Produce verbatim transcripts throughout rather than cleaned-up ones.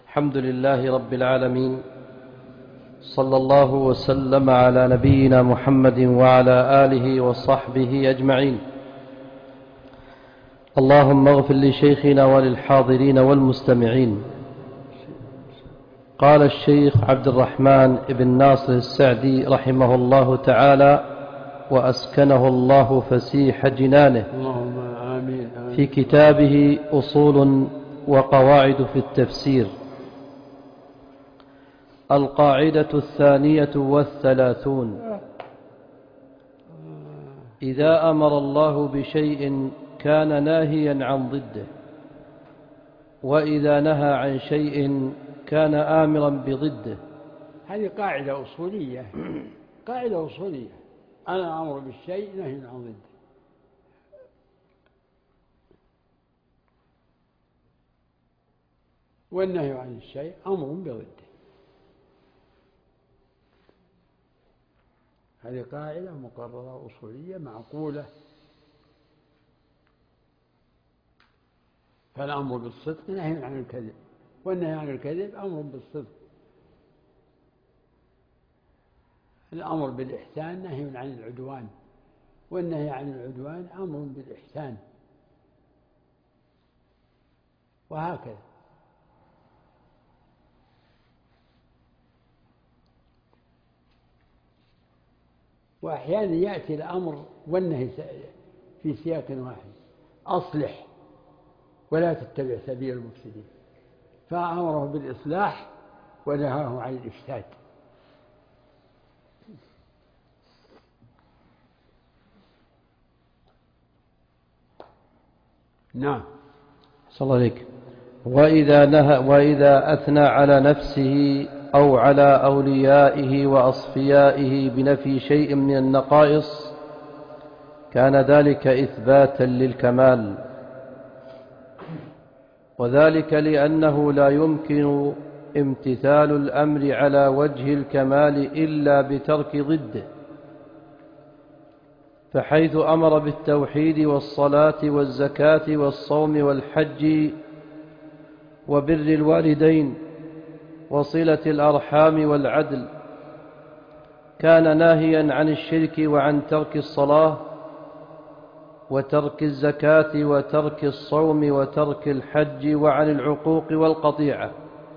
الحمد لله رب العالمين، صلى الله وسلم على نبينا محمد وعلى آله وصحبه أجمعين. اللهم اغفر لشيخنا وللحاضرين والمستمعين. قال الشيخ عبد الرحمن بن ناصر السعدي رحمه الله تعالى وأسكنه الله فسيح جنانه، اللهم آمين آمين. في كتابه أصول وقواعد في التفسير: القاعدة الثانية والثلاثون: إذا أمر الله بشيء كان ناهيا عن ضده، وإذا نهى عن شيء كان آمرا بضده. هذه قاعدة أصولية قاعدة أصولية أنا أمر بالشيء نهي عن ضده. والنهي عن الشيء أمر بضده. هذه قاعدة مقررة أصولية معقولة. فالأمر بالصدق نهي عن الكذب، والنهي عن الكذب أمر بالصدق. الأمر بالإحسان نهي عن العدوان، والنهي عن العدوان أمر بالإحسان، وهكذا. وأحيانا يأتي الأمر والنهي في سياق واحد: أصلح ولا تتبع سبيل المفسدين، فأمره بالإصلاح ونهاه عن الإفساد. نعم. صلى الله عليك. وإذا, نهى وإذا أثنى على نفسه أو على أوليائه وأصفيائه بنفي شيء من النقائص كان ذلك إثباتا للكمال، وذلك لأنه لا يمكن امتثال الأمر على وجه الكمال إلا بترك ضده. فحيث أمر بالتوحيد والصلاة والزكاة والصوم والحج وبر الوالدين وصلة الأرحام والعدل، كان ناهيا عن الشرك وعن ترك الصلاة وترك الزكاة وترك الصوم وترك الحج وعن العقوق والقطيعة.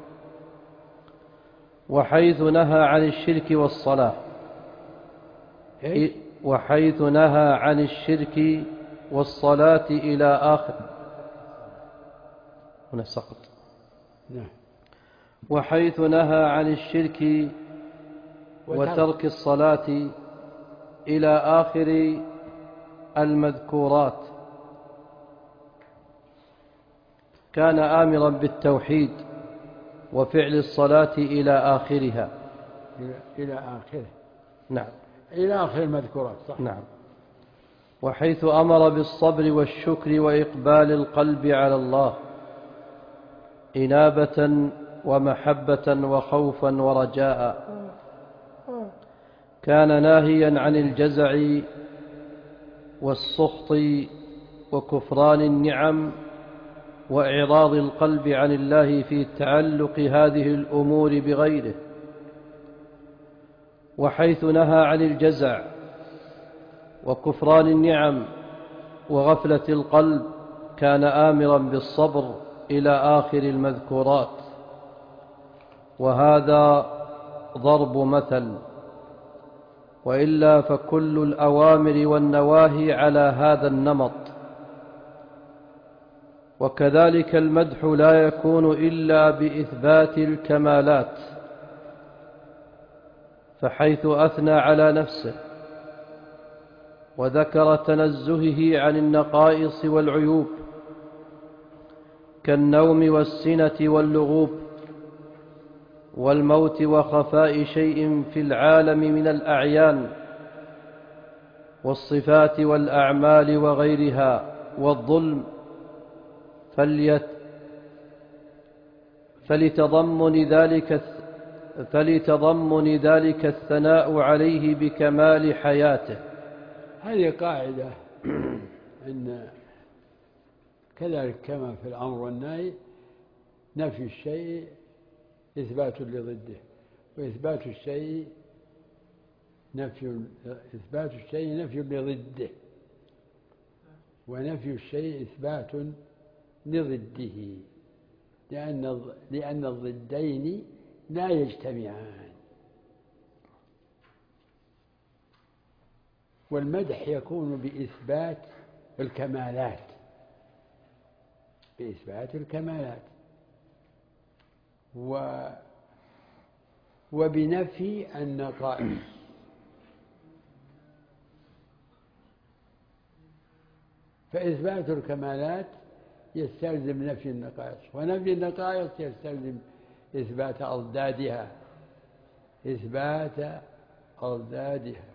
وحيث نهى عن الشرك والصلاة وحيث نهى عن الشرك والصلاة إلى آخر هنا سقط وحيث نهى عن الشرك وترك الصلاة إلى آخر المذكورات كان آمرا بالتوحيد وفعل الصلاة إلى آخرها. إلى آخره. نعم. إلى آخر المذكورات. صح. نعم. وحيث أمر بالصبر والشكر وإقبال القلب على الله إنابة ومحبة وخوفا ورجاء، كان ناهيا عن الجزع والسخط وكفران النعم وإعراض القلب عن الله في تعلق هذه الأمور بغيره. وحيث نهى عن الجزع وكفران النعم وغفلة القلب كان آمرا بالصبر إلى آخر المذكورات. وهذا ضرب مثل، وإلا فكل الأوامر والنواهي على هذا النمط. وكذلك المدح لا يكون إلا بإثبات الكمالات، فحيث أثنى على نفسه وذكر تنزهه عن النقائص والعيوب كالنوم والسنة واللغوب والموت وخفاء شيء في العالم من الأعيان والصفات والأعمال وغيرها والظلم، فليت فلتضمن ذلك فلتضمن ذلك الثناء عليه بكمال حياته. هذه قاعدة أن كذلك كما في الأمر والنهي نفي الشيء إثبات لضده، وإثبات الشيء نفي، إثبات الشيء نفي لضده، ونفي الشيء إثبات لضده، لأن لأن الضدين لا يجتمعان. والمدح يكون بإثبات الكمالات، بإثبات الكمالات و وبنفي النقائص. فإثبات الكمالات يستلزم نفي النقائص، ونفي النقائص يستلزم إثبات أضدادها، إثبات أضدادها.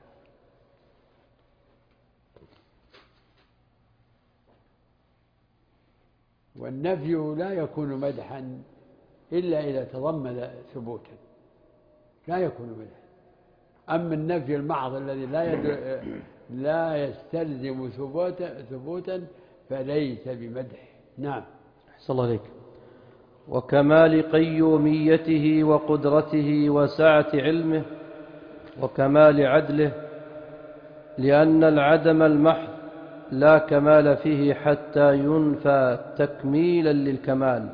والنفي لا يكون مدحا إلا إذا تضمن ثبوتا، لا يكون مدحا. أما النفي المحض الذي لا يد... لا يستلزم ثبوتا ثبوتا فليس بمدح. نعم. أحسن الله عليك. وكمال قيوميته وقدرته وسعة علمه وكمال عدله، لأن العدم المحض لا كمال فيه حتى ينفى تكميلا للكمال.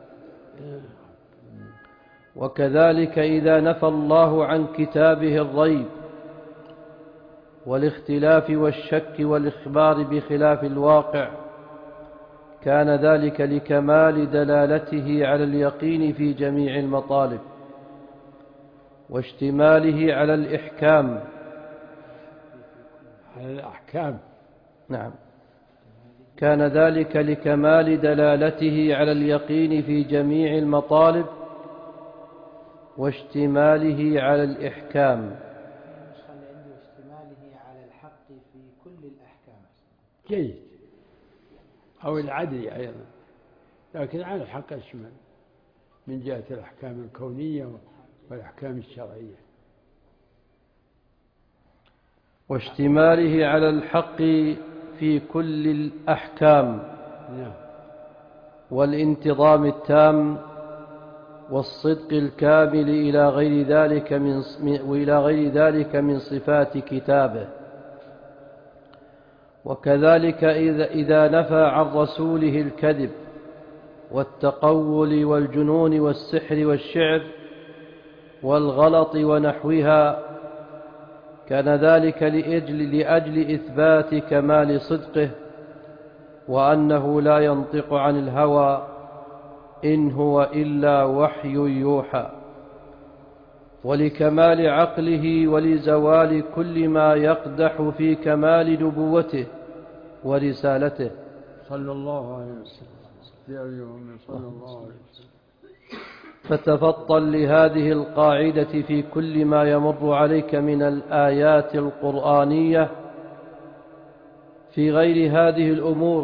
وكذلك إذا نفى الله عن كتابه الريب والاختلاف والشك والإخبار بخلاف الواقع، كان ذلك لكمال دلالته على اليقين في جميع المطالب واشتماله على الإحكام على الأحكام. نعم، كان ذلك لكمال دلالته على اليقين في جميع المطالب واشتماله على الإحكام. واشتماله على الحق في كل الأحكام. جيد، أو العدل أيضا، لكن على الحق يشمل من جهة الأحكام الكونية والأحكام الشرعية. واشتماله على الحق في كل الأحكام والانتظام التام والصدق الكامل إلى غير ذلك من وإلى غير ذلك من صفات كتابه. وكذلك إذا, إذا نفى عن رسوله الكذب والتقول والجنون والسحر والشعر والغلط ونحوها، كان ذلك لأجل, لأجل إثبات كمال صدقه، وأنه لا ينطق عن الهوى إن هو إلا وحي يوحى، ولكمال عقله ولزوال كل ما يقدح في كمال نبوته ورسالته صلى الله عليه وسلم. صلى الله عليه وسلم. فتفطن لهذه القاعدة في كل ما يمر عليك من الآيات القرآنية في غير هذه الأمور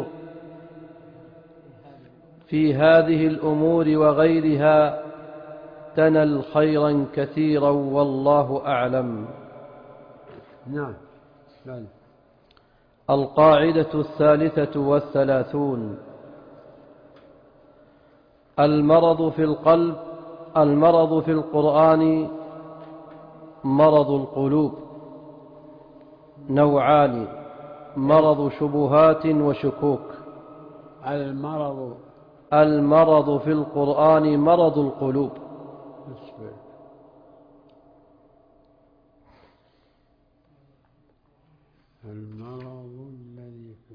في هذه الأمور وغيرها تنل خيرا كثيرا، والله أعلم. نعم. نعم. القاعدة الثالثة والثلاثون: المرض في القلب المرض في القرآن مرض القلوب نوعان: مرض شبهات وشكوك. المرض المرض في القرآن مرض القلوب. المرض الذي في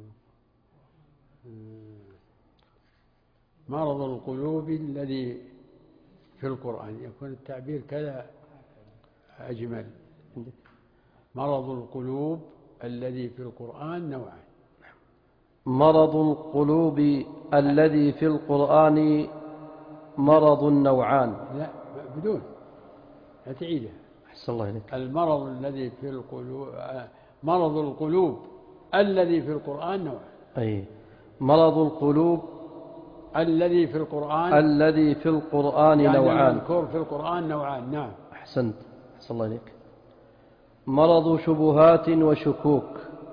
مرض القلوب الذي في القرآن، يكون التعبير كذا أجمل. مرض القلوب الذي في القرآن نوعان. مرض القلوب الذي في القرآن مرض نوعان. لا، بدون لا تعيدها. أحسن الله إليك. المرض الذي في القلوب مرض القلوب الذي في القرآن نوعان. أي مرض القلوب الذي في القرآن الذي في القرآن يعني نوعان. المذكور في القرآن نوعان. نعم. أحسنت. أحسن الله إليك. مرض شبهات وشكوك،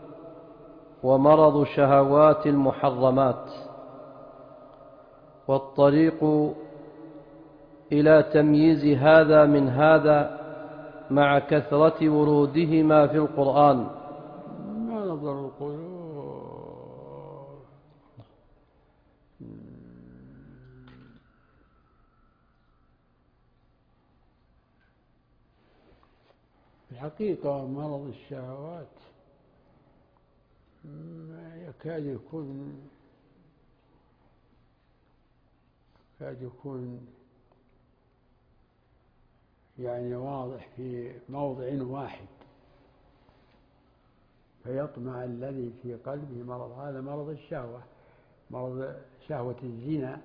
ومرض شهوات المحرمات. والطريق إلى تمييز هذا من هذا مع كثرة ورودهما في القرآن. مرض القلوب الحقيقة مرض الشهوات يكاد يكون يكاد يكون يعني واضح في موضع واحد، فيطمع الذي في قلبه مرض. هذا مرض الشهوة، مرض شهوة الزنا.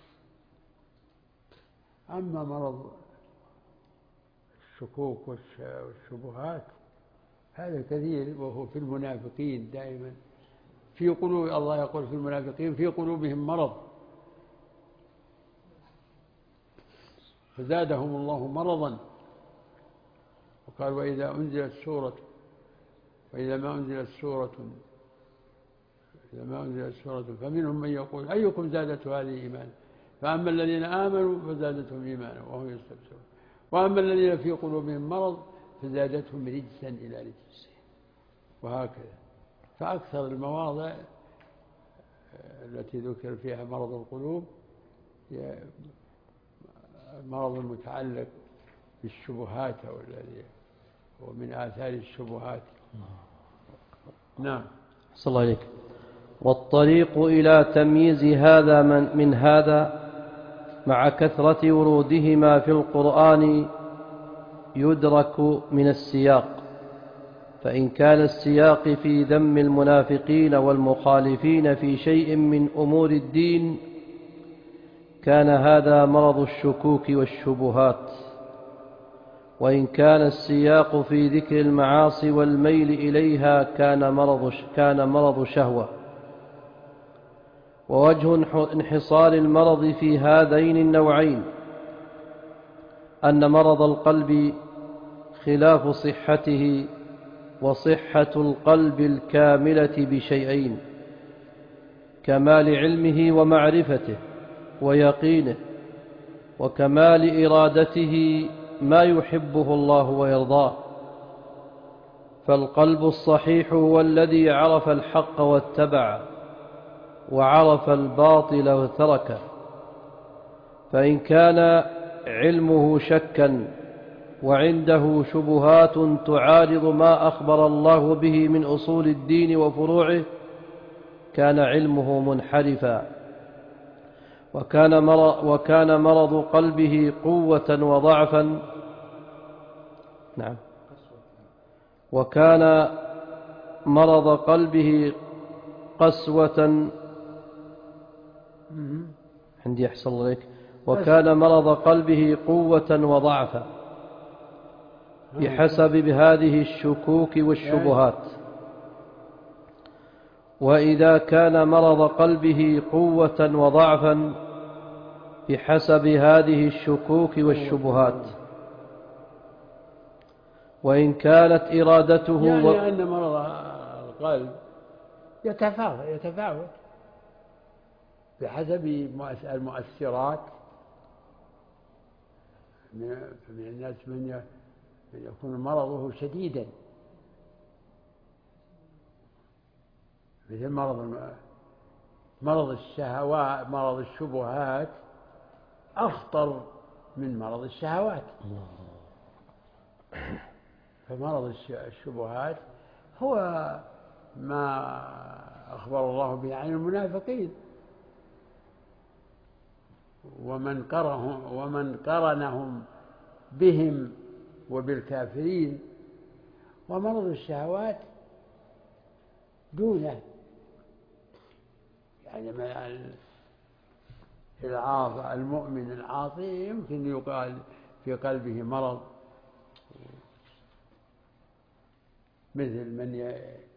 أما مرض الشكوك والشبهات هذا كثير، وهو في المنافقين دائما. في قلوب الله يقول في المنافقين في قلوبهم مرض فزادهم الله مرضا. وقال وإذا أنزلت سورة وإذا ما أنزلت سورة إذا ما أنزلت سورة فمنهم من يقول أيكم زادته هذه إيمانا، فأما الذين آمنوا فزادتهم إيمانا وهم يستبشرون، وأما الذين في قلوبهم مرض فزادتهم رجسا إلى رجس، وهكذا. فأكثر المواضع التي ذكر فيها مرض القلوب المرض المتعلق بالشبهات أو الذي هو من آثار الشبهات. نعم. صلى الله عليك. والطريق إلى تمييز هذا من, من هذا مع كثرة ورودهما في القرآن يدرك من السياق، فإن كان السياق في ذم المنافقين والمخالفين في شيء من أمور الدين كان هذا مرض الشكوك والشبهات، وإن كان السياق في ذكر المعاصي والميل إليها كان مرض, كان مرض شهوة. ووجه انحصار المرض في هذين النوعين أن مرض القلب خلاف صحته، وصحة القلب الكاملة بشيئين: كمال علمه ومعرفته ويقينه، وكمال إرادته ما يحبه الله ويرضاه. فالقلب الصحيح هو الذي عرف الحق واتبعه، وعرف الباطل وتركه. فإن كان علمه شكا وعنده شبهات تعارض ما أخبر الله به من أصول الدين وفروعه كان علمه منحرفا، وكان مرض, وكان مرض قلبه قوة وضعفا. نعم. وكان مرض قلبه قسوة. عندي أحسن لك. وكان مرض قلبه قوة وضعفا بحسب هذه الشكوك والشبهات. وإذا كان مرض قلبه قوة وضعفا بحسب هذه الشكوك والشبهات، وإن كانت إرادته يعني و... أن مرض القلب يتفاوت يتفاوت بحسب المؤثرات. من الناس من يكون مرضه شديدا مثل مرض مرض الشهوات، مرض الشبهات أخطر من مرض الشهوات. فمرض الشبهات هو ما أخبر الله به عن المنافقين ومن قرنهم ومن قرنهم بهم وبالكافرين. ومرض الشهوات دونه، يعني العاصي المؤمن العاصي يمكن يقال في قلبه مرض، مثل من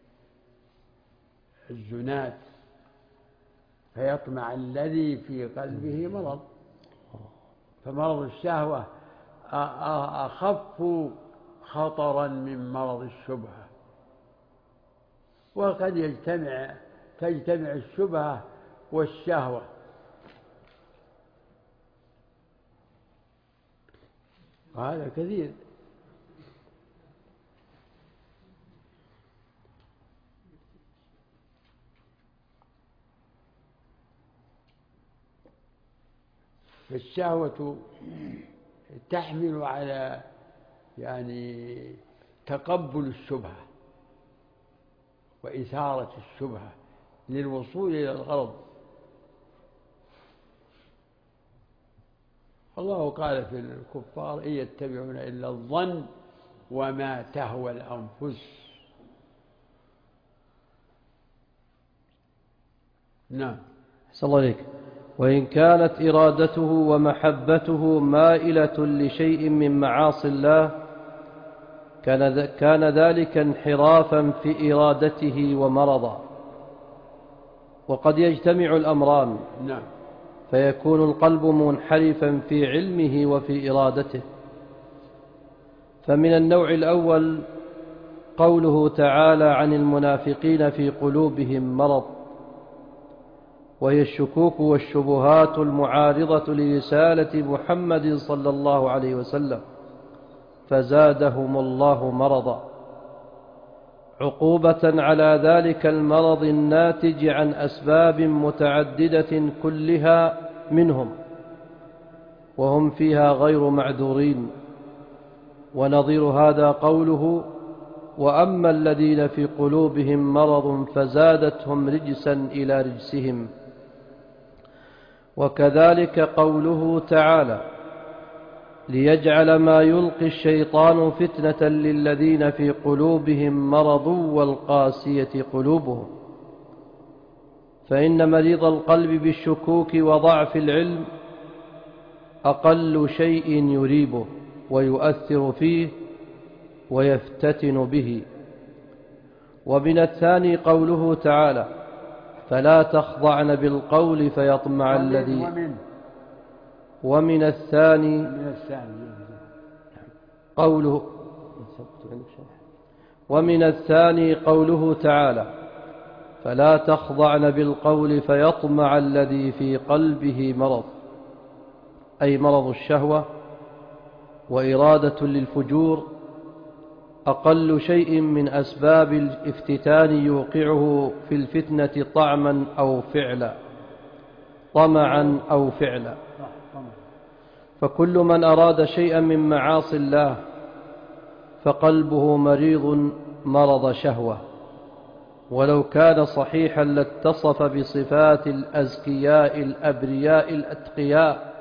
الزنات فيطمع الذي في قلبه مرض. فمرض الشهوة أخف خطرا من مرض الشبهة. وقد يجتمع تجتمع الشبهة والشهوة، وهذا كثير. فالشهوة تحمل على يعني تقبل الشبهة وإثارة الشبهة للوصول إلى الغرض. الله قال في الكفار إن يتبعون إلا الظن وما تهوى الأنفس. نعم. أحسن الله عليك. وإن كانت إرادته ومحبته مائلة لشيء من معاصي الله كان ذلك انحرافا في إرادته ومرضا. وقد يجتمع الأمران. نعم. فيكون القلب منحرفا في علمه وفي إرادته. فمن النوع الأول قوله تعالى عن المنافقين في قلوبهم مرض، وهي الشكوك والشبهات المعارضة لرسالة محمد صلى الله عليه وسلم، فزادهم الله مرضا، عقوبة على ذلك المرض الناتج عن أسباب متعددة كلها منهم، وهم فيها غير معذورين. ونظير هذا قوله وأما الذين في قلوبهم مرض فزادتهم رجسا إلى رجسهم. وكذلك قوله تعالى ليجعل ما يلقي الشيطان فتنة للذين في قلوبهم مرض والقاسية قلوبهم. فإن مريض القلب بالشكوك وضعف العلم أقل شيء يريبه ويؤثر فيه ويفتتن به. ومن الثاني قوله تعالى فلا تخضعن بالقول فيطمع الذي. ومن, ومن الثاني من الثاني قوله ومن الثاني قوله تعالى فلا تخضعن بالقول فيطمع الذي في قلبه مرض، أي مرض الشهوة وإرادة للفجور، أقل شيء من أسباب الافتتان يوقعه في الفتنة طعما أو فعلا طمعا أو فعلا. فكل من أراد شيئا من معاصي الله فقلبه مريض مرض شهوة، ولو كان صحيحا لاتصف بصفات الأزكياء الأبرياء الأتقياء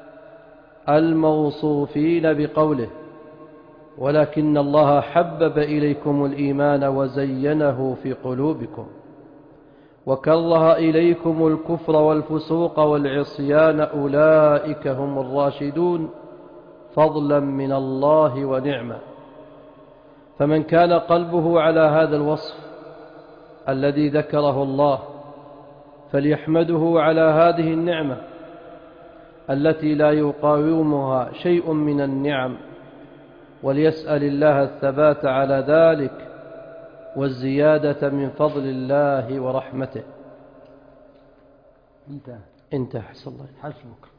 الموصوفين بقوله ولكن الله حبب إليكم الإيمان وزينه في قلوبكم وكره إليكم الكفر والفسوق والعصيان أولئك هم الراشدون فضلا من الله ونعمة. فمن كان قلبه على هذا الوصف الذي ذكره الله فليحمده على هذه النعمة التي لا يقاومها شيء من النعم، وليسأل الله الثبات على ذلك والزيادة من فضل الله ورحمته. انتهى. انتهى. حسن الله. حسبك.